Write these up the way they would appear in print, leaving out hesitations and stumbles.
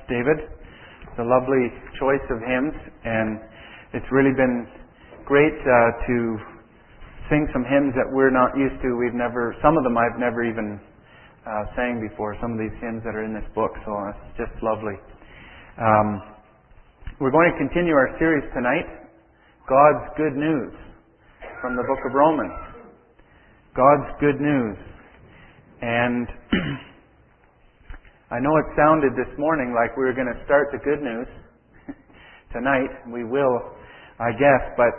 David. It's a lovely choice of hymns, and it's really been great to sing some hymns that we're not used to. Some of them I've never even sang before, some of these hymns that are in this book, so it's just lovely. We're going to continue our series tonight, God's Good News, from the book of Romans. God's Good News. And I know it sounded this morning like we were going to start the good news tonight. We will, I guess, but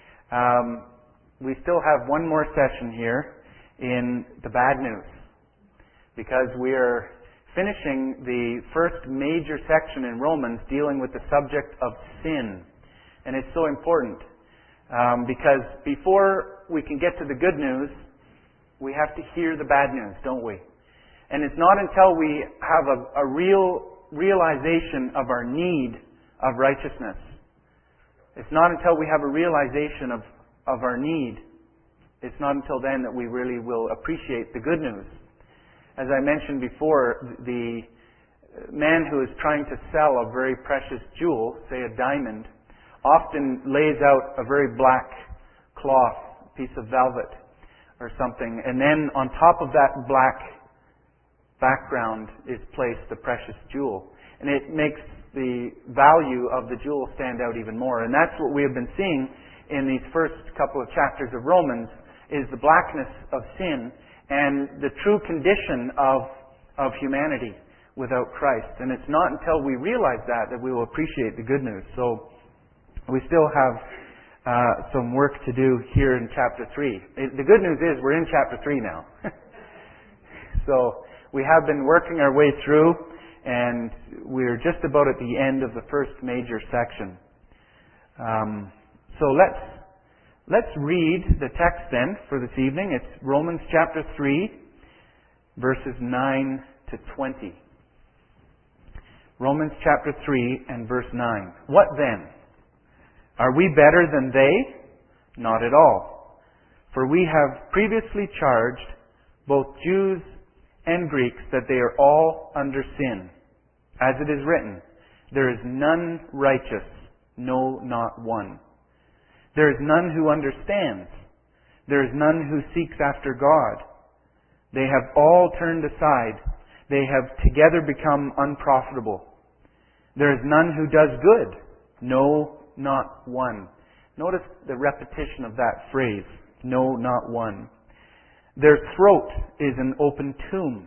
we still have one more session here in the bad news, because we are finishing the first major section in Romans dealing with the subject of sin. And it's so important because before we can get to the good news, we have to hear the bad news, don't we? And it's not until we have a real realization of our need of righteousness. It's not until we have a realization of our need. It's not until then that we really will appreciate the good news. As I mentioned before, the man who is trying to sell a very precious jewel, say a diamond, often lays out a very black cloth, piece of velvet or something, and then on top of that black background is placed the precious jewel. And it makes the value of the jewel stand out even more. And that's what we have been seeing in these first couple of chapters of Romans, is the blackness of sin and the true condition of humanity without Christ. And it's not until we realize that we will appreciate the good news. So we still have some work to do here in chapter 3. The good news is we're in chapter 3 now. So we have been working our way through, and we're just about at the end of the first major section. So let's read the text then for this evening. It's Romans chapter 3, verses 9 to 20. Romans chapter 3 and verse 9. What then? Are we better than they? Not at all. For we have previously charged both Jews and Greeks that they are all under sin. As it is written, there is none righteous, no, not one. There is none who understands. There is none who seeks after God. They have all turned aside. They have together become unprofitable. There is none who does good, no, not one. Notice the repetition of that phrase, no, not one. Their throat is an open tomb.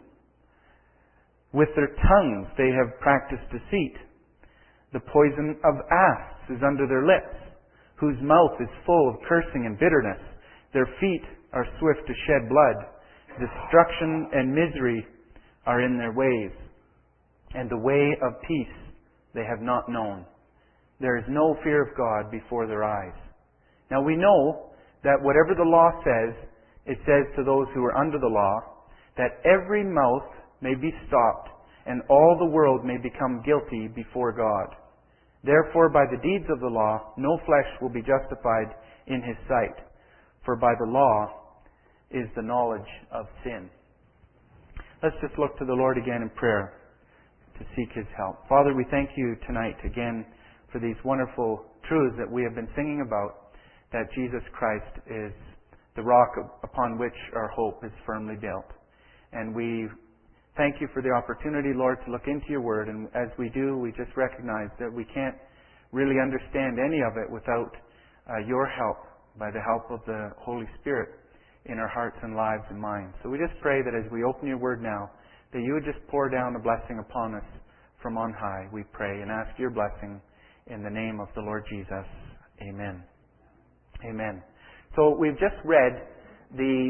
With their tongues they have practiced deceit. The poison of asps is under their lips, whose mouth is full of cursing and bitterness. Their feet are swift to shed blood. Destruction and misery are in their ways, and the way of peace they have not known. There is no fear of God before their eyes. Now we know that whatever the law says, it says to those who are under the law, that every mouth may be stopped, and all the world may become guilty before God. Therefore, by the deeds of the law, no flesh will be justified in His sight, for by the law is the knowledge of sin. Let's just look to the Lord again in prayer to seek His help. Father, we thank You tonight again for these wonderful truths that we have been singing about, that Jesus Christ is the rock upon which our hope is firmly built. And we thank You for the opportunity, Lord, to look into Your Word. And as we do, we just recognize that we can't really understand any of it without Your help, by the help of the Holy Spirit in our hearts and lives and minds. So we just pray that as we open Your Word now, that You would just pour down a blessing upon us from on high, we pray, and ask Your blessing in the name of the Lord Jesus. Amen. Amen. So we've just read the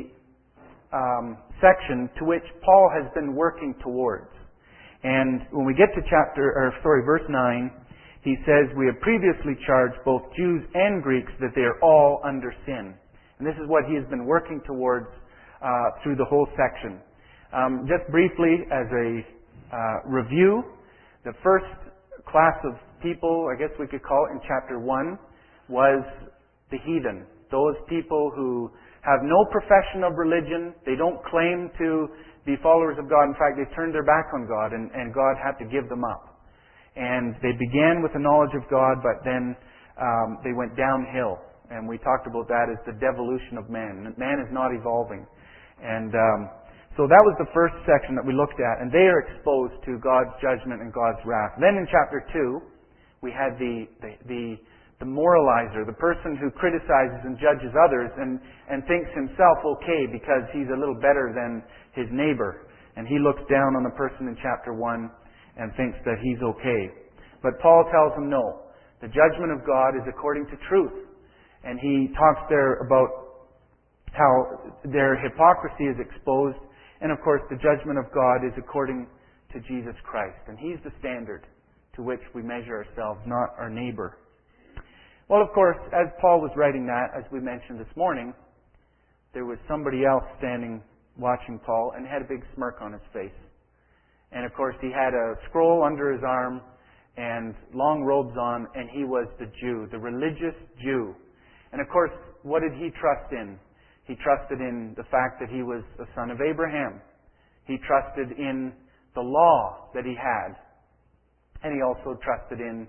section to which Paul has been working towards. And when we get to verse 9, he says, we have previously charged both Jews and Greeks that they are all under sin. And this is what he has been working towards through the whole section. Just briefly, as a review, the first class of people, I guess we could call it in chapter 1, was the heathen. Those people who have no profession of religion, they don't claim to be followers of God. In fact, they turned their back on God, and God had to give them up. And they began with the knowledge of God, but then they went downhill. And we talked about that as the devolution of man. Man is not evolving. And so that was the first section that we looked at. And they are exposed to God's judgment and God's wrath. Then in chapter 2, we had the moralizer, the person who criticizes and judges others and thinks himself okay because he's a little better than his neighbor. And he looks down on the person in chapter 1 and thinks that he's okay. But Paul tells him no. The judgment of God is according to truth. And he talks there about how their hypocrisy is exposed. And of course, the judgment of God is according to Jesus Christ. And He's the standard to which we measure ourselves, not our neighbor. Well, of course, as Paul was writing that, as we mentioned this morning, there was somebody else standing watching Paul and had a big smirk on his face. And of course, he had a scroll under his arm and long robes on, and he was the Jew, the religious Jew. And of course, what did he trust in? He trusted in the fact that he was a son of Abraham. He trusted in the law that he had. And he also trusted in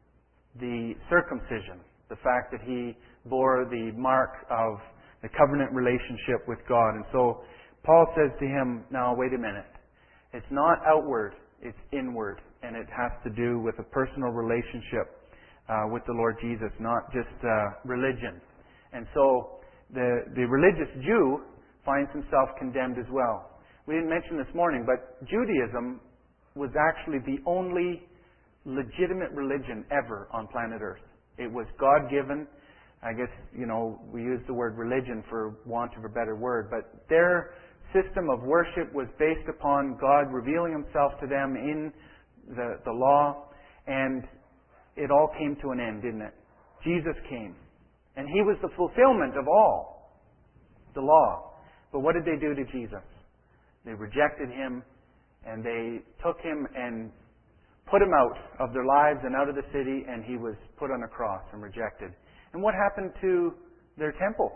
the circumcision, the fact that he bore the mark of the covenant relationship with God. And so Paul says to him, now wait a minute. It's not outward, it's inward. And it has to do with a personal relationship with the Lord Jesus, not just religion. And so the religious Jew finds himself condemned as well. We didn't mention this morning, but Judaism was actually the only legitimate religion ever on planet Earth. It was God-given. I guess, we use the word religion for want of a better word, but their system of worship was based upon God revealing Himself to them in the law, and it all came to an end, didn't it? Jesus came, and He was the fulfillment of all the law. But what did they do to Jesus? They rejected Him, and they took Him and put Him out of their lives and out of the city, and He was put on a cross and rejected. And what happened to their temple?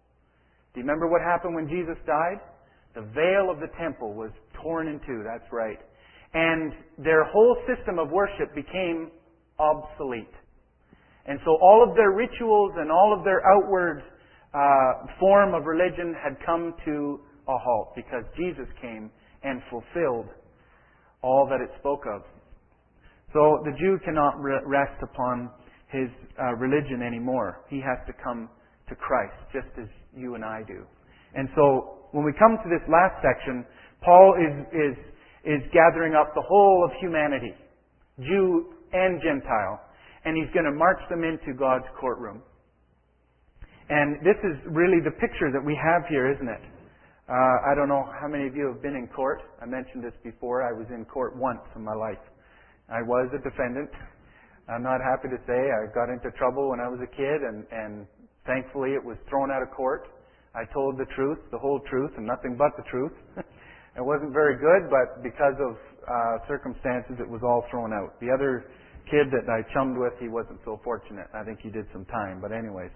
Do you remember what happened when Jesus died? The veil of the temple was torn in two, that's right. And their whole system of worship became obsolete. And so all of their rituals and all of their outward form of religion had come to a halt because Jesus came and fulfilled all that it spoke of. So the Jew cannot rest upon his religion anymore. He has to come to Christ, just as you and I do. And so when we come to this last section, Paul is gathering up the whole of humanity, Jew and Gentile, and he's going to march them into God's courtroom. And this is really the picture that we have here, isn't it? I don't know how many of you have been in court. I mentioned this before. I was in court once in my life. I was a defendant. I'm not happy to say I got into trouble when I was a kid, and thankfully it was thrown out of court. I told the truth, the whole truth, and nothing but the truth. It wasn't very good, but because of circumstances, it was all thrown out. The other kid that I chummed with, he wasn't so fortunate. I think he did some time, but anyways.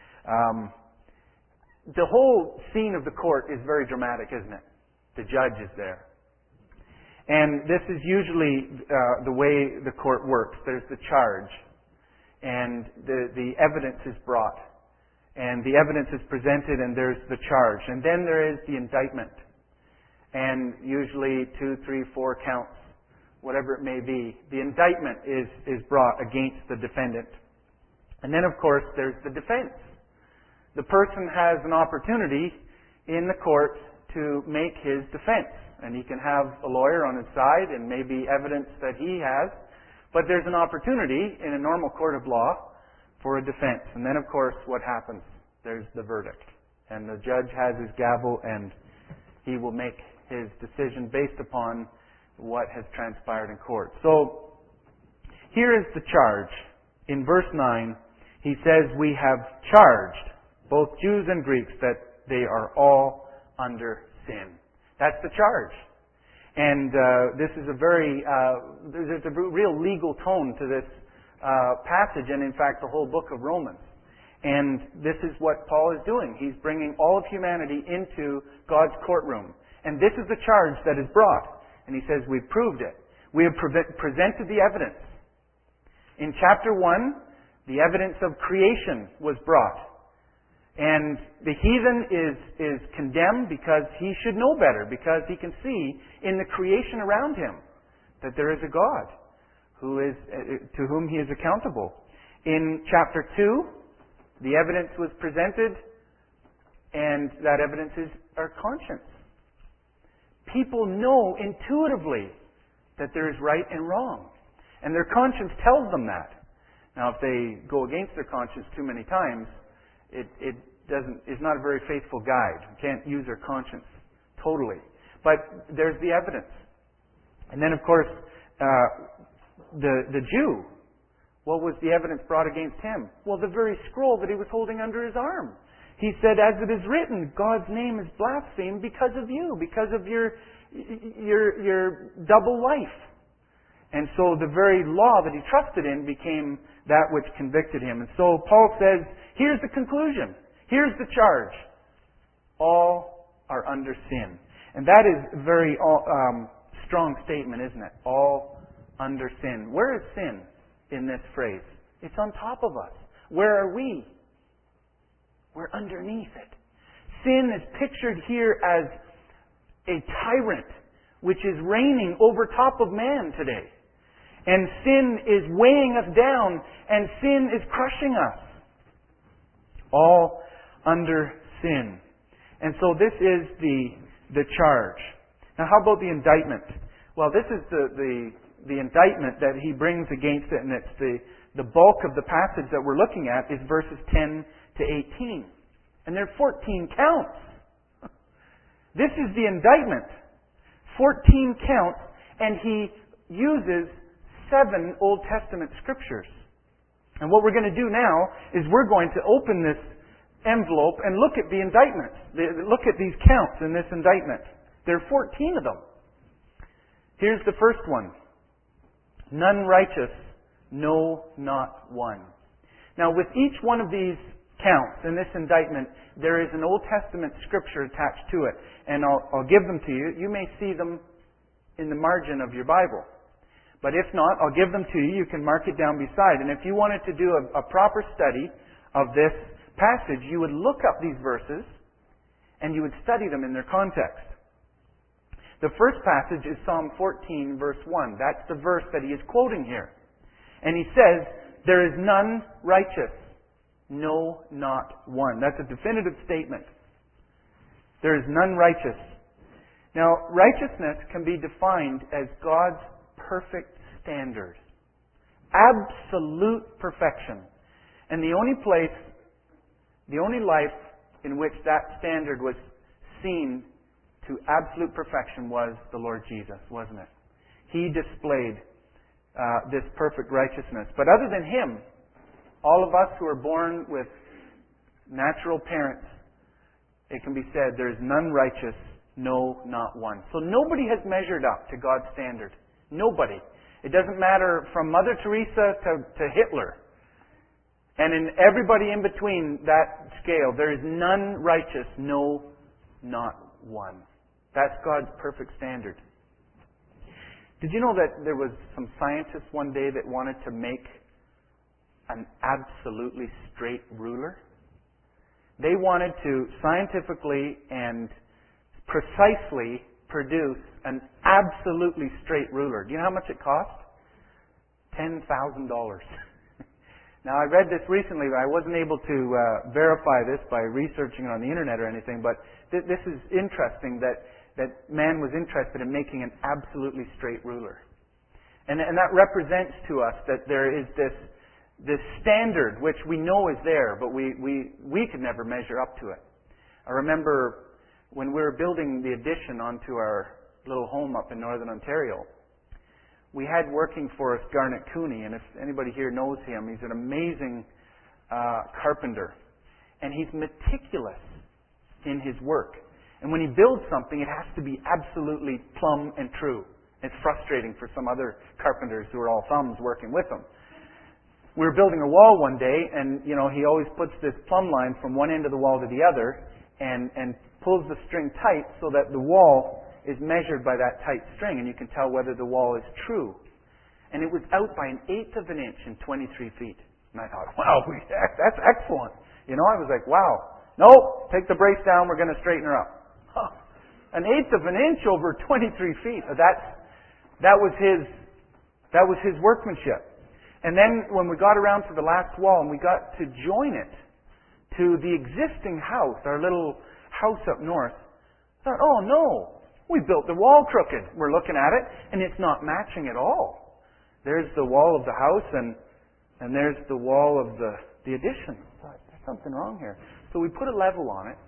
The whole scene of the court is very dramatic, isn't it? The judge is there. And this is usually the way the court works. There's the charge, and the evidence is brought, and the evidence is presented, and there's the charge. And then there is the indictment. And usually 2, 3, 4 counts, whatever it may be. The indictment is brought against the defendant. And then, of course, there's the defense. The person has an opportunity in the court to make his defense. And he can have a lawyer on his side and maybe evidence that he has. But there's an opportunity in a normal court of law for a defense. And then, of course, what happens? There's the verdict. And the judge has his gavel and he will make his decision based upon what has transpired in court. So, here is the charge. In verse 9, he says, we have charged both Jews and Greeks that they are all under sin. That's the charge. And this is there's a real legal tone to this passage, and in fact the whole book of Romans. And this is what Paul is doing. He's bringing all of humanity into God's courtroom. And this is the charge that is brought. And he says, we've proved it. We have presented the evidence. In chapter 1, the evidence of creation was brought. And the heathen is condemned because he should know better, because he can see in the creation around him that there is a God to whom he is accountable. In chapter 2, the evidence was presented, and that evidence is our conscience. People know intuitively that there is right and wrong, and their conscience tells them that. Now, if they go against their conscience too many times, it's not a very faithful guide. You can't use their conscience totally. But there's the evidence. And then, of course, the Jew, what was the evidence brought against him? Well, the very scroll that he was holding under his arm. He said, as it is written, God's name is blasphemed because of you, because of your double life. And so the very law that he trusted in became that which convicted him. And so Paul says, here's the conclusion. Here's the charge. All are under sin. And that is a very strong statement, isn't it? All under sin. Where is sin in this phrase? It's on top of us. Where are we? We're underneath it. Sin is pictured here as a tyrant which is reigning over top of man today. And sin is weighing us down, and sin is crushing us. All under sin. And so this is the charge. Now how about the indictment? Well, this is the indictment that he brings against it, and it's the bulk of the passage that we're looking at is verses 10 to 18. And there are 14 counts. This is the indictment. 14 counts, and he uses 7 Old Testament scriptures. And what we're going to do now is we're going to open this envelope and look at the indictments. Look at these counts in this indictment. There are 14 of them. Here's the first one. None righteous, no, not one. Now, with each one of these counts in this indictment, there is an Old Testament scripture attached to it. And I'll give them to you. You may see them in the margin of your Bible. But if not, I'll give them to you. You can mark it down beside. And if you wanted to do a proper study of this passage, you would look up these verses and you would study them in their context. The first passage is Psalm 14, verse 1. That's the verse that he is quoting here. And he says, there is none righteous. No, not one. That's a definitive statement. There is none righteous. Now, righteousness can be defined as God's perfect standard. Absolute perfection. And the only life in which that standard was seen to absolute perfection was the Lord Jesus, wasn't it? He displayed this perfect righteousness. But other than Him, all of us who are born with natural parents, it can be said, there is none righteous, no, not one. So nobody has measured up to God's standard. Nobody. It doesn't matter from Mother Teresa to Hitler. And in everybody in between that scale, there is none righteous, no, not one. That's God's perfect standard. Did you know that there was some scientists one day that wanted to make an absolutely straight ruler? They wanted to scientifically and precisely produce an absolutely straight ruler. Do you know how much it cost? $10,000. Now, I read this recently, but I wasn't able to verify this by researching it on the internet or anything, but this is interesting that man was interested in making an absolutely straight ruler. And that represents to us that there is this standard which we know is there, but we could never measure up to it. I remember when we were building the addition onto our little home up in Northern Ontario, we had working for us Garnet Cooney, and if anybody here knows him, he's an amazing carpenter. And he's meticulous in his work. And when he builds something, it has to be absolutely plumb and true. It's frustrating for some other carpenters who are all thumbs working with him. We were building a wall one day, and he always puts this plumb line from one end of the wall to the other, and pulls the string tight so that the wall is measured by that tight string, and you can tell whether the wall is true. And it was out by an eighth of an inch in 23 feet. And I thought, wow, that's excellent. You know, I was like, wow. No, take the brace down, we're going to straighten her up. Huh. An eighth of an inch over 23 feet. That was his workmanship. And then when we got around to the last wall and we got to join it to the existing house, our little house up north, I thought, oh no, we built the wall crooked. We're looking at it and it's not matching at all. There's the wall of the house and there's the wall of the addition. I thought, there's something wrong here. So we put a level on it.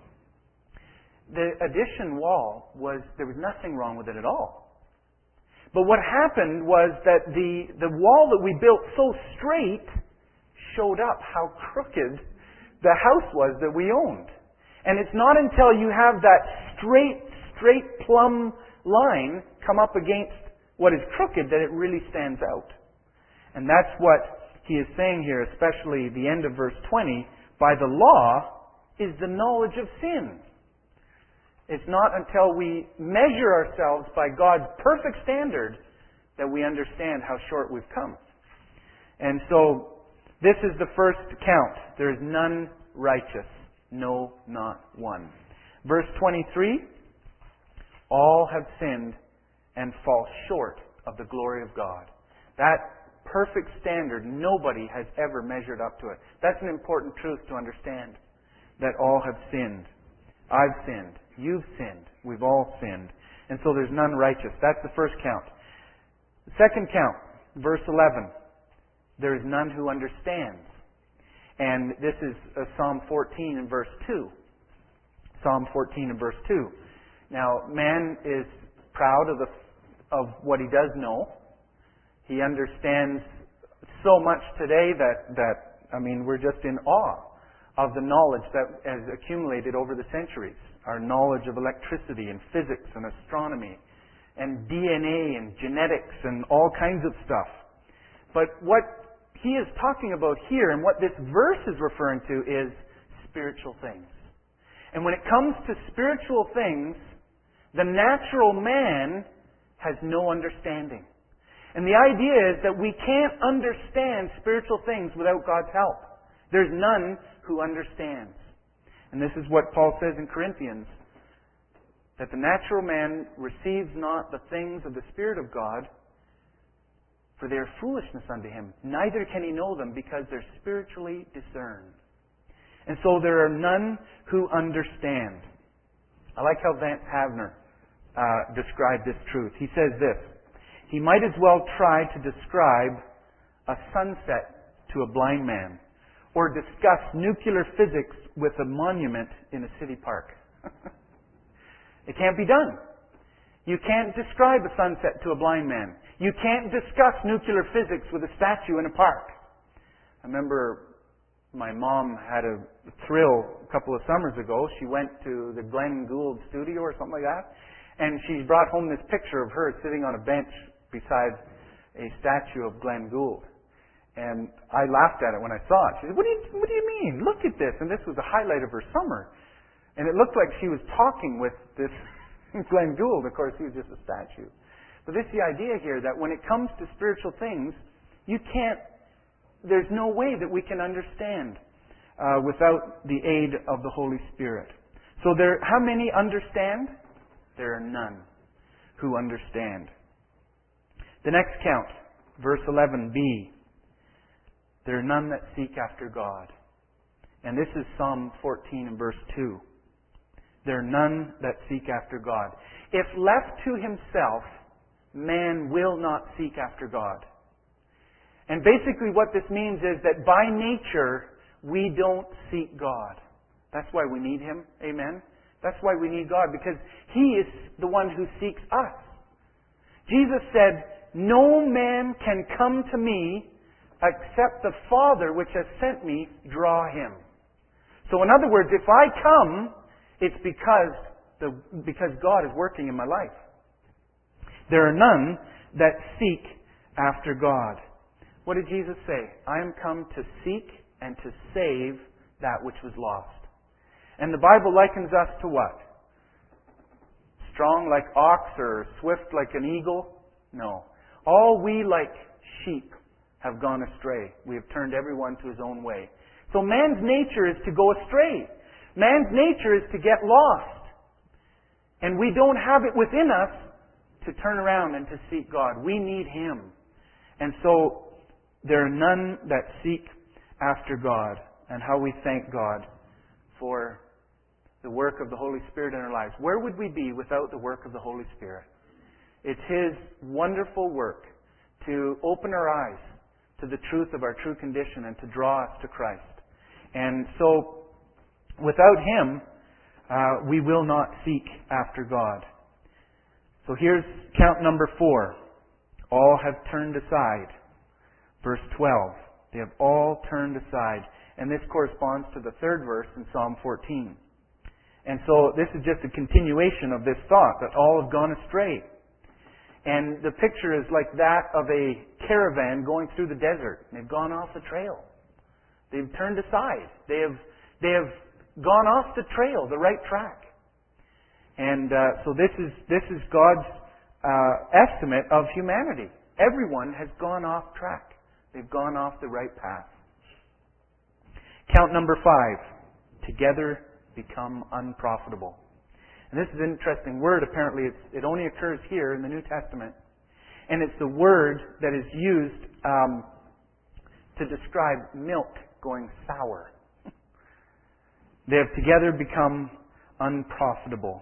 The addition wall there was nothing wrong with it at all. But what happened was that the wall that we built so straight showed up how crooked the house was that we owned. And it's not until you have that straight plumb line come up against what is crooked that it really stands out. And that's what he is saying here, especially the end of verse 20. By the law is the knowledge of sin. It's not until we measure ourselves by God's perfect standard that we understand how short we've come. And so, this is the first count. There is none righteous. No, not one. Verse 23, all have sinned and fall short of the glory of God. That perfect standard, nobody has ever measured up to it. That's an important truth to understand. That all have sinned. I've sinned. You've sinned. We've all sinned. And so there's none righteous. That's the first count. The second count, verse 11. There is none who understands. And this is Psalm 14 and verse 2. Psalm 14 and verse 2. Now, man is proud of what he does know. He understands so much today that we're just in awe of the knowledge that has accumulated over the centuries. Our knowledge of electricity and physics and astronomy and DNA and genetics and all kinds of stuff. But what he is talking about here and what this verse is referring to is spiritual things. And when it comes to spiritual things, the natural man has no understanding. And the idea is that we can't understand spiritual things without God's help. There's none who understands. And this is what Paul says in Corinthians, that the natural man receives not the things of the Spirit of God, for they are foolishness unto him. Neither can he know them, because they're spiritually discerned. And so there are none who understand. I like how Vance Havner described this truth. He says this: he might as well try to describe a sunset to a blind man, or discuss nuclear physics with a monument in a city park. It can't be done. You can't describe a sunset to a blind man. You can't discuss nuclear physics with a statue in a park. I remember my mom had a thrill a couple of summers ago. She went to the Glenn Gould studio or something like that, and she brought home this picture of her sitting on a bench beside a statue of Glenn Gould. And I laughed at it when I saw it. She said, what do you mean? Look at this. And this was the highlight of her summer. And it looked like she was talking with this Glenn Gould. Of course, he was just a statue. But this is the idea here, that when it comes to spiritual things, there's no way that we can understand without the aid of the Holy Spirit. So how many understand? There are none who understand. The next count, verse 11b. There are none that seek after God. And this is Psalm 14 and verse 2. There are none that seek after God. If left to himself, man will not seek after God. And basically what this means is that by nature, we don't seek God. That's why we need Him. Amen? That's why we need God, because He is the one who seeks us. Jesus said, no man can come to me except the Father which has sent me draw him. So in other words, if I come, it's because God is working in my life. There are none that seek after God. What did Jesus say? I am come to seek and to save that which was lost. And the Bible likens us to what? Strong like ox or swift like an eagle? No. All we like sheep have gone astray. We have turned everyone to his own way. So man's nature is to go astray. Man's nature is to get lost. And we don't have it within us to turn around and to seek God. We need Him. And so there are none that seek after God. And how we thank God for the work of the Holy Spirit in our lives. Where would we be without the work of the Holy Spirit? It's His wonderful work to open our eyes to the truth of our true condition and to draw us to Christ. And so, without Him, we will not seek after God. So here's count number 4. All have turned aside. Verse 12. They have all turned aside. And this corresponds to the 3rd verse in Psalm 14. And so this is just a continuation of this thought that all have gone astray. And the picture is like that of a caravan going through the desert. They've gone off the trail. They've turned aside. They have gone off the trail, the right track. And so this is God's estimate of humanity. Everyone has gone off track. They've gone off the right path. Count number 5. Together become unprofitable. And this is an interesting word. Apparently it only occurs here in the New Testament. And it's the word that is used to describe milk going sour. They have together become unprofitable.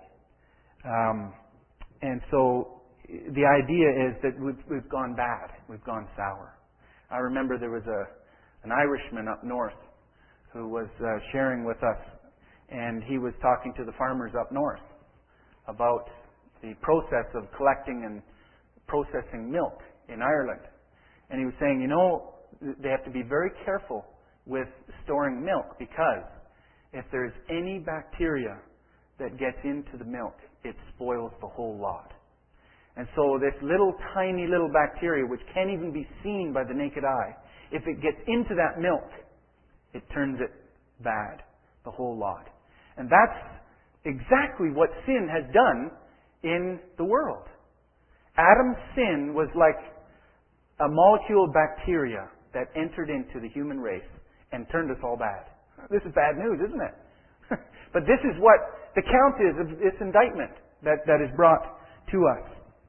And so the idea is that we've gone bad. We've gone sour. I remember there was an Irishman up north who was sharing with us, and he was talking to the farmers up north about the process of collecting and processing milk in Ireland. And he was saying, they have to be very careful with storing milk, because if there's any bacteria that gets into the milk, it spoils the whole lot. And so this tiny little bacteria, which can't even be seen by the naked eye, if it gets into that milk, it turns it bad, the whole lot. And that's exactly what sin has done in the world. Adam's sin was like a molecule of bacteria that entered into the human race and turned us all bad. This is bad news, isn't it? But this is what the count is of this indictment that is brought to us.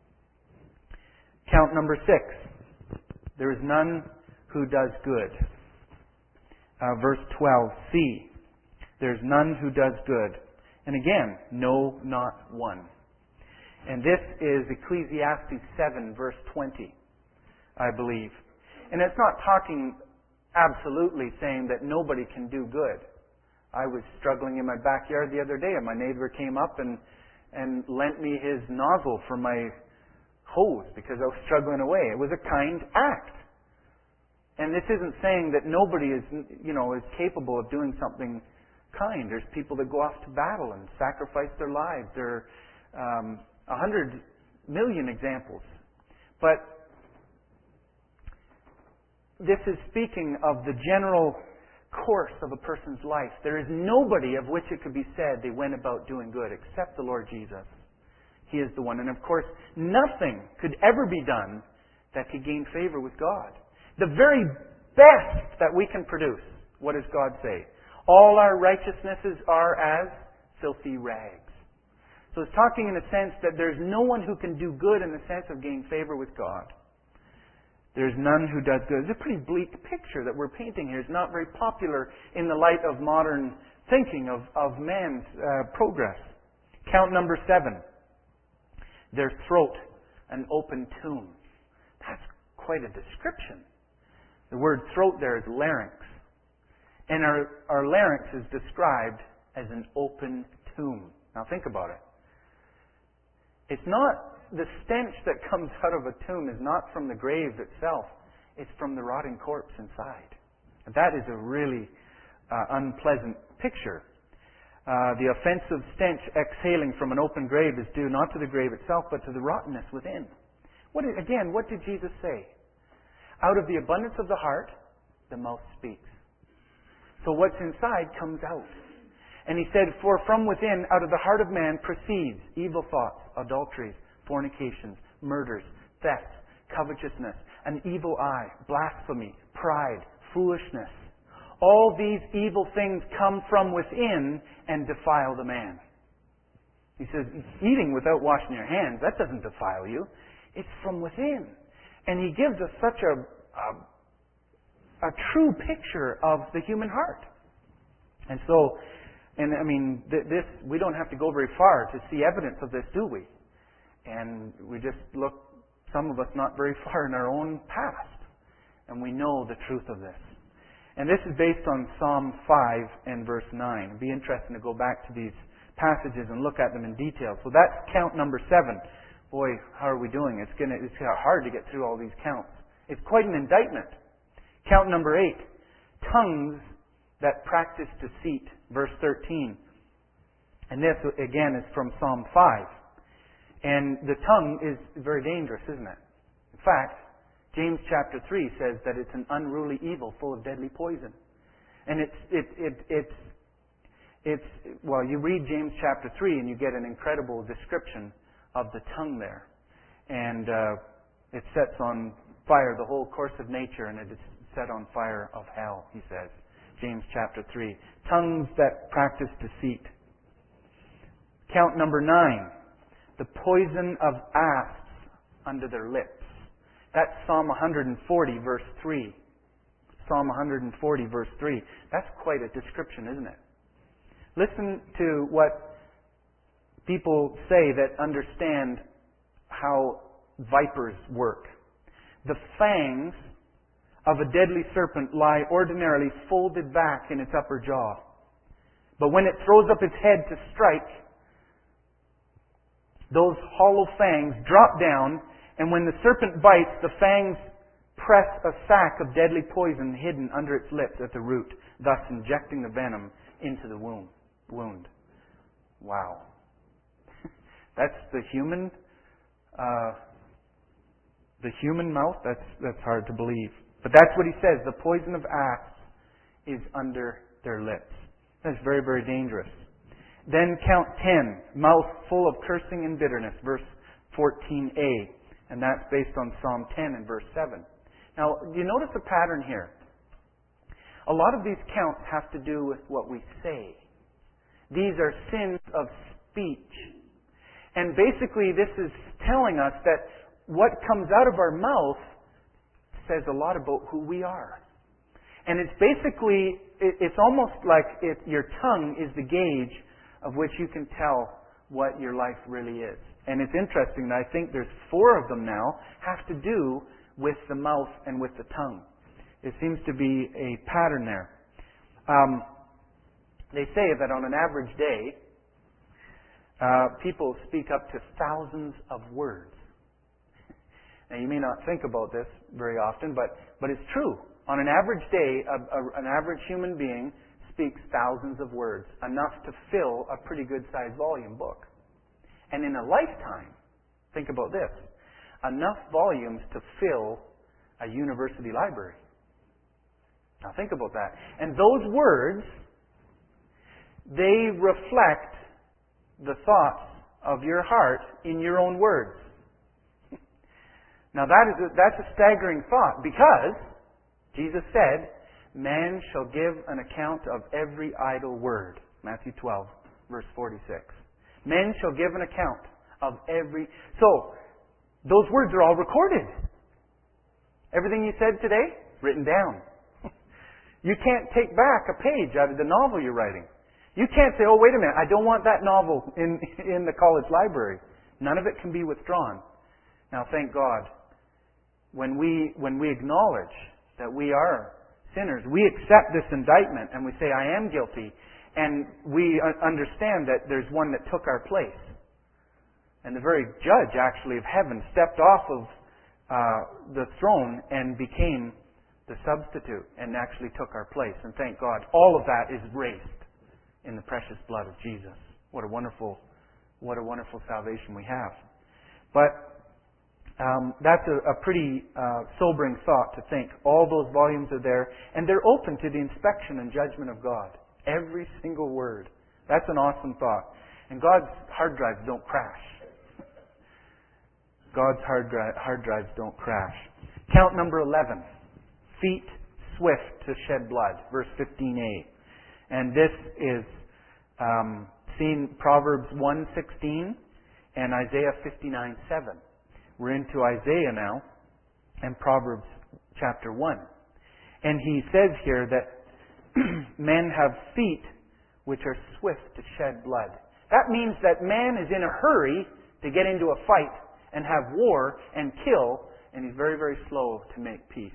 Count number 6. There is none who does good. Verse 12c. There's none who does good. And again, no, not one. And this is Ecclesiastes 7, verse 20, I believe. And it's not talking absolutely saying that nobody can do good. I was struggling in my backyard the other day, and my neighbor came up and lent me his nozzle for my hose because I was struggling away. It was a kind act. And this isn't saying that nobody is capable of doing something kind. There's people that go off to battle and sacrifice their lives. There are 100 million examples. But this is speaking of the general course of a person's life. There is nobody of which it could be said they went about doing good except the Lord Jesus. He is the one. And of course, nothing could ever be done that could gain favor with God. The very best that we can produce, what does God say? All our righteousnesses are as filthy rags. So it's talking in a sense that there's no one who can do good in the sense of gain favor with God. There's none who does good. It's a pretty bleak picture that we're painting here. It's not very popular in the light of modern thinking of man's progress. Count number 7. Their throat, an open tomb. That's quite a description. The word throat there is larynx. And our larynx is described as an open tomb. Now think about it. It's not, the stench that comes out of a tomb is not from the grave itself. It's from the rotting corpse inside. And that is a really unpleasant picture. The offensive stench exhaling from an open grave is due not to the grave itself, but to the rottenness within. What did Jesus say? Out of the abundance of the heart, the mouth speaks. So what's inside comes out. And he said, for from within, out of the heart of man, proceeds evil thoughts, adulteries, fornications, murders, thefts, covetousness, an evil eye, blasphemy, pride, foolishness. All these evil things come from within and defile the man. He says, eating without washing your hands, that doesn't defile you. It's from within. And he gives us such a true picture of the human heart. And so, this, we don't have to go very far to see evidence of this, do we? And we just look, some of us, not very far in our own past. And we know the truth of this. And this is based on Psalm 5 and verse 9. It'd be interesting to go back to these passages and look at them in detail. So that's count number 7. Boy, how are we doing? It's hard to get through all these counts. It's quite an indictment. Count number 8. Tongues that practice deceit. Verse 13. And this, again, is from Psalm 5. And the tongue is very dangerous, isn't it? In fact, James chapter 3 says that it's an unruly evil full of deadly poison. And you read James chapter 3 and you get an incredible description of the tongue there. And it sets on fire the whole course of nature, and it is set on fire of hell, he says. James chapter 3. Tongues that practice deceit. Count number 9. The poison of asps under their lips. That's Psalm 140, verse 3. Psalm 140, verse 3. That's quite a description, isn't it? Listen to what people say that understand how vipers work. The fangs of a deadly serpent lie ordinarily folded back in its upper jaw. But when it throws up its head to strike, those hollow fangs drop down, and when the serpent bites, the fangs press a sac of deadly poison hidden under its lips at the root, thus injecting the venom into the wound. Wow. That's the human mouth. That's hard to believe. But that's what he says. The poison of asps is under their lips. That's very, very dangerous. Then count 10. Mouth full of cursing and bitterness. Verse 14a. And that's based on Psalm 10 and verse 7. Now, you notice a pattern here. A lot of these counts have to do with what we say. These are sins of speech. And basically this is telling us that what comes out of our mouth says a lot about who we are. And it's basically, it's almost like your tongue is the gauge of which you can tell what your life really is. And it's interesting that I think there's 4 of them now have to do with the mouth and with the tongue. It seems to be a pattern there. They say that on an average day, people speak up to thousands of words. Now, you may not think about this very often, but it's true. On an average day, an average human being speaks thousands of words, enough to fill a pretty good-sized volume book. And in a lifetime, think about this, enough volumes to fill a university library. Now think about that. And those words, they reflect the thoughts of your heart in your own words. Now that's a staggering thought, because Jesus said, man shall give an account of every idle word. Matthew 12, verse 46. Men shall give an account of every... So, those words are all recorded. Everything you said today, written down. You can't take back a page out of the novel you're writing. You can't say, oh, wait a minute, I don't want that novel in the college library. None of it can be withdrawn. Now, thank God, when we acknowledge that we are sinners, we accept this indictment and we say, I am guilty, and we understand that there's one that took our place. And the very judge, actually, of heaven stepped off of the throne and became the substitute and actually took our place. And thank God, all of that is erased in the precious blood of Jesus. What a wonderful salvation we have. But that's a pretty sobering thought to think. All those volumes are there, and they're open to the inspection and judgment of God. Every single word. That's an awesome thought. And God's hard drives don't crash. God's hard drives don't crash. Count number 11. Feet swift to shed blood. Verse 15a. And this is seen Proverbs 1:16 and Isaiah 59:7. We're into Isaiah now and Proverbs chapter 1. And he says here that men have feet which are swift to shed blood. That means that man is in a hurry to get into a fight and have war and kill, and he's very, very slow to make peace.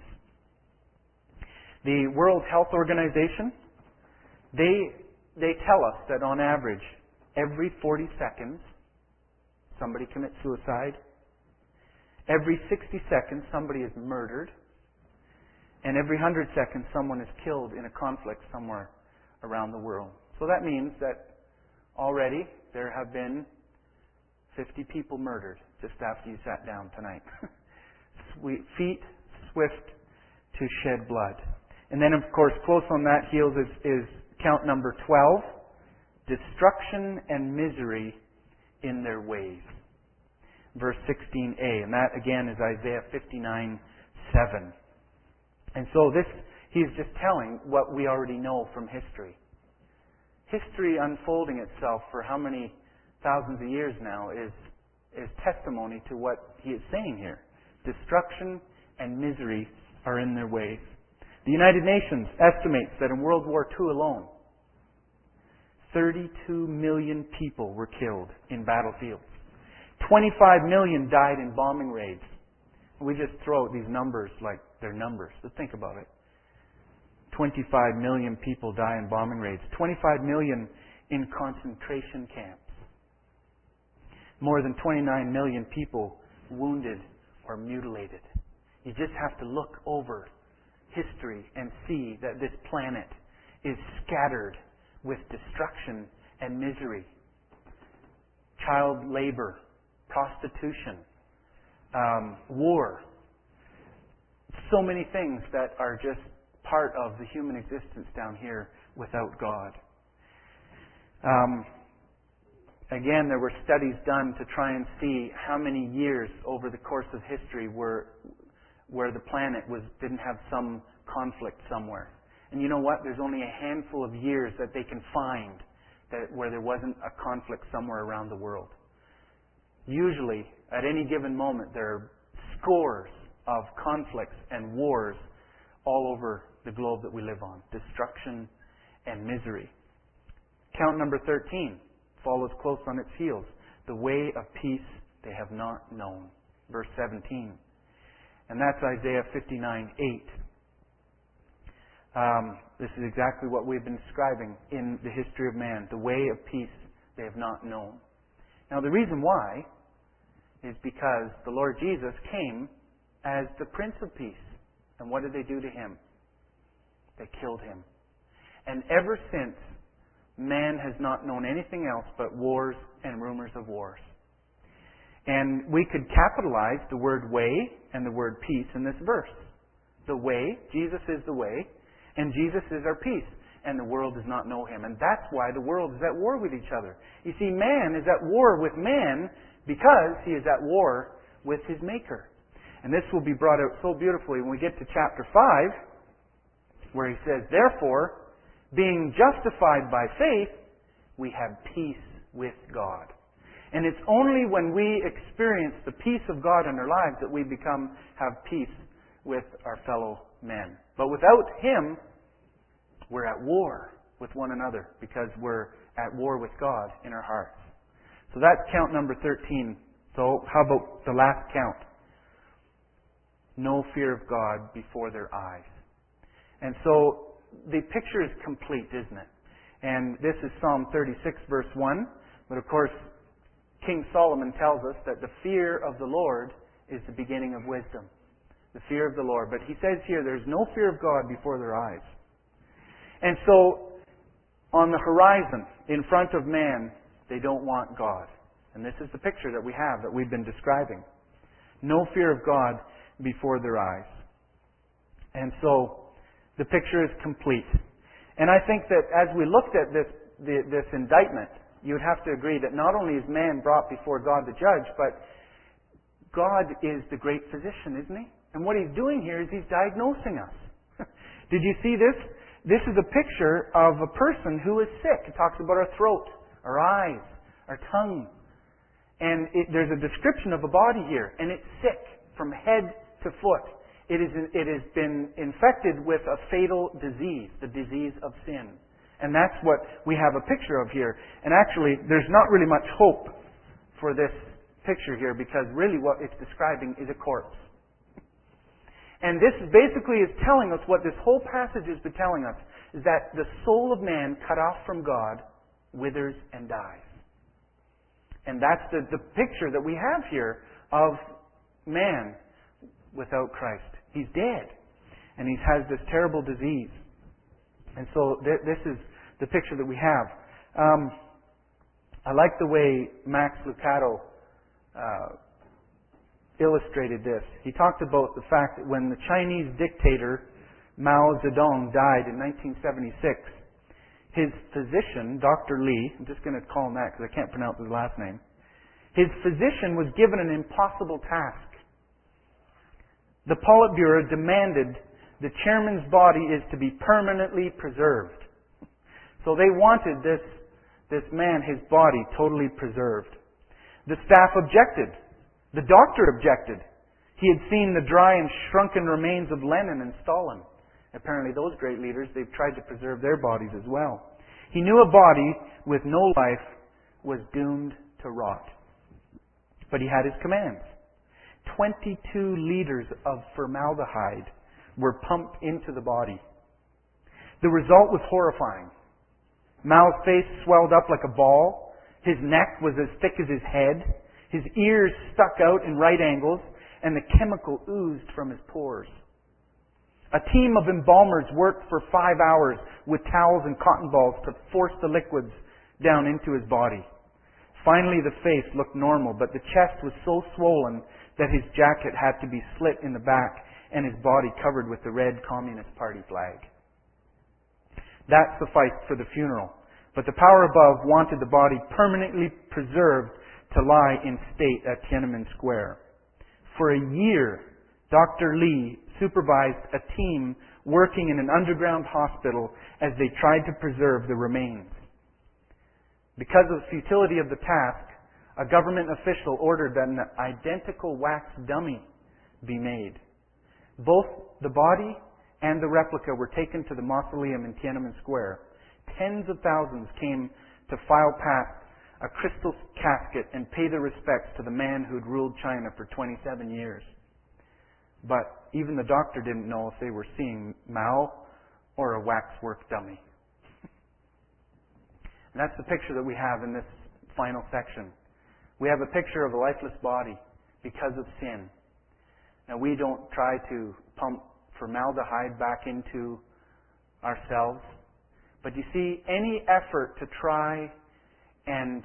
The World Health Organization, they tell us that on average, every 40 seconds, somebody commits suicide. Every 60 seconds, somebody is murdered. And every 100 seconds, someone is killed in a conflict somewhere around the world. So that means that already there have been 50 people murdered just after you sat down tonight. Feet swift to shed blood. And then, of course, close on that heels is count number 12. Destruction and misery in their ways. Verse 16a. And that, again, is Isaiah 59:7. And so this, he's just telling what we already know from history. History unfolding itself for how many thousands of years now is testimony to what he is saying here. Destruction and misery are in their ways. The United Nations estimates that in World War II alone, 32 million people were killed in battlefields. 25 million died in bombing raids. We just throw out these numbers like they're numbers, but think about it. 25 million people die in bombing raids. 25 million in concentration camps. More than 29 million people wounded or mutilated. You just have to look over history and see that this planet is scattered with destruction and misery. Child labor, prostitution, war. So many things that are just part of the human existence down here without God. Again, there were studies done to try and see how many years over the course of history where the planet didn't have some conflict somewhere. And you know what? There's only a handful of years that they can find where there wasn't a conflict somewhere around the world. Usually, at any given moment, there are scores of conflicts and wars all over the globe that we live on. Destruction and misery. Count number 13 follows close on its heels. The way of peace they have not known. Verse 17. And that's Isaiah 59:8. This is exactly what we've been describing in the history of man. The way of peace they have not known. Now the reason why is because the Lord Jesus came as the Prince of Peace. And what did they do to Him? They killed Him. And ever since, man has not known anything else but wars and rumors of wars. And we could capitalize the word way and the word peace in this verse. The way, Jesus is the way, and Jesus is our peace. And the world does not know Him. And that's why the world is at war with each other. You see, man is at war with man because he is at war with his Maker. And this will be brought out so beautifully when we get to chapter 5, where he says, therefore, being justified by faith, we have peace with God. And it's only when we experience the peace of God in our lives that we have peace with our fellow men. But without Him, we're at war with one another because we're at war with God in our hearts. So that's count number 13. So how about the last count? No fear of God before their eyes. And so the picture is complete, isn't it? And this is Psalm 36, verse 1. But of course, King Solomon tells us that the fear of the Lord is the beginning of wisdom. The fear of the Lord. But he says here, there's no fear of God before their eyes. And so, on the horizon, in front of man, they don't want God. And this is the picture that we have, that we've been describing. No fear of God before their eyes. And so, the picture is complete. And I think that as we looked at this indictment, you would have to agree that not only is man brought before God to judge, but God is the great physician, isn't He? And what He's doing here is He's diagnosing us. Did you see this? This is a picture of a person who is sick. It talks about our throat, our eyes, our tongue. And there's a description of a body here. And it's sick from head to foot. It has been infected with a fatal disease, the disease of sin. And that's what we have a picture of here. And actually, there's not really much hope for this picture here, because really what it's describing is a corpse. And this basically is telling us what this whole passage has been telling us, is that the soul of man cut off from God withers and dies. And that's the picture that we have here of man without Christ. He's dead. And he has this terrible disease. And so this is the picture that we have. I like the way Max Lucado illustrated this. He talked about the fact that when the Chinese dictator Mao Zedong died in 1976, his physician, Dr. Li, I'm just going to call him that because I can't pronounce his last name, his physician was given an impossible task. The Politburo demanded the chairman's body is to be permanently preserved. So they wanted this man, his body, totally preserved. The staff objected. The doctor objected. He had seen the dry and shrunken remains of Lenin and Stalin. Apparently those great leaders, they've tried to preserve their bodies as well. He knew a body with no life was doomed to rot. But he had his commands. 22 liters of formaldehyde were pumped into the body. The result was horrifying. Mao's face swelled up like a ball. His neck was as thick as his head. His ears stuck out in right angles, and the chemical oozed from his pores. A team of embalmers worked for 5 hours with towels and cotton balls to force the liquids down into his body. Finally, the face looked normal, but the chest was so swollen that his jacket had to be slit in the back and his body covered with the red Communist Party flag. That sufficed for the funeral. But the power above wanted the body permanently preserved to lie in state at Tiananmen Square. For a year, Dr. Li supervised a team working in an underground hospital as they tried to preserve the remains. Because of the futility of the task, a government official ordered that an identical wax dummy be made. Both the body and the replica were taken to the mausoleum in Tiananmen Square. Tens of thousands came to file past a crystal casket and pay their respects to the man who'd ruled China for 27 years. But even the doctor didn't know if they were seeing Mao or a waxwork dummy. And that's the picture that we have in this final section. We have a picture of a lifeless body because of sin. Now, we don't try to pump formaldehyde back into ourselves. But you see, any effort to try and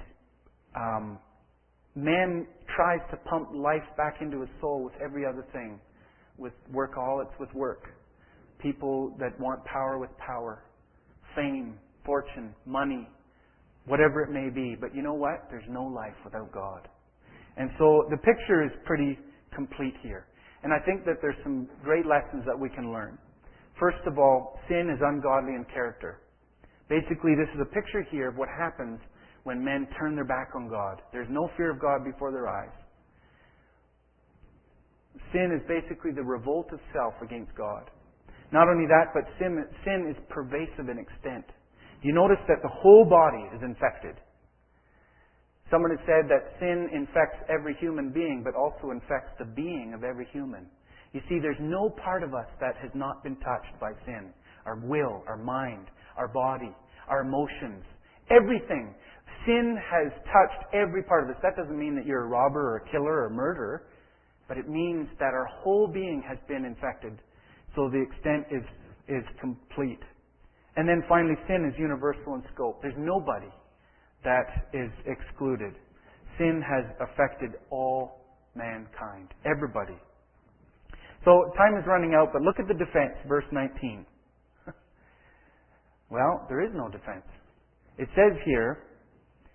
man tries to pump life back into his soul with every other thing. With workaholics, with work. People that want power with power. Fame, fortune, money, whatever it may be. But you know what? There's no life without God. And so the picture is pretty complete here. And I think that there's some great lessons that we can learn. First of all, sin is ungodly in character. Basically, this is a picture here of what happens when men turn their back on God. There's no fear of God before their eyes. Sin is basically the revolt of self against God. Not only that, but sin is pervasive in extent. You notice that the whole body is infected. Someone has said that sin infects every human being, but also infects the being of every human. You see, there's no part of us that has not been touched by sin. Our will, our mind, our body, our emotions, everything. Sin has touched every part of us. That doesn't mean that you're a robber or a killer or a murderer, but it means that our whole being has been infected. So the extent is complete. And then finally, sin is universal in scope. There's nobody that is excluded. Sin has affected all mankind. Everybody. So time is running out, but look at the defense, verse 19. Well, there is no defense. It says here,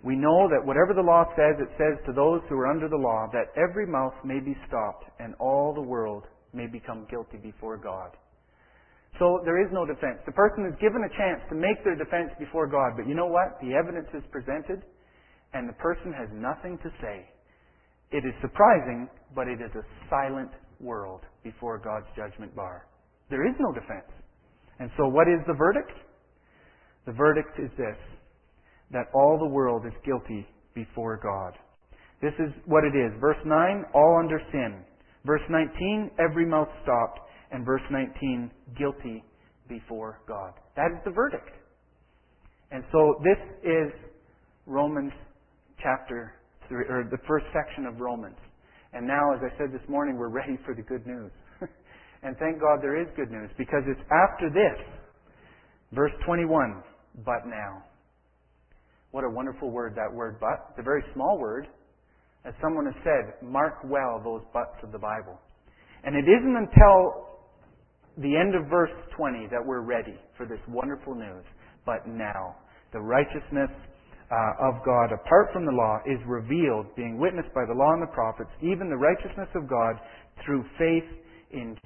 We know that whatever the law says, it says to those who are under the law that every mouth may be stopped and all the world may become guilty before God. So there is no defense. The person is given a chance to make their defense before God, but you know what? The evidence is presented and the person has nothing to say. It is surprising, but it is a silent world before God's judgment bar. There is no defense. And so what is the verdict? The verdict is this, that all the world is guilty before God. This is what it is. Verse 9, all under sin. Verse 19, every mouth stopped. And verse 19, guilty before God. That is the verdict. And so this is Romans chapter 3, or the first section of Romans. And now, as I said this morning, we're ready for the good news. And thank God there is good news, because it's after this. Verse 21, but now. What a wonderful word, that word but. It's a very small word. As someone has said, mark well those buts of the Bible. And it isn't until the end of verse 20 that we're ready for this wonderful news. But now, the righteousness of God apart from the law is revealed, being witnessed by the law and the prophets, even the righteousness of God through faith in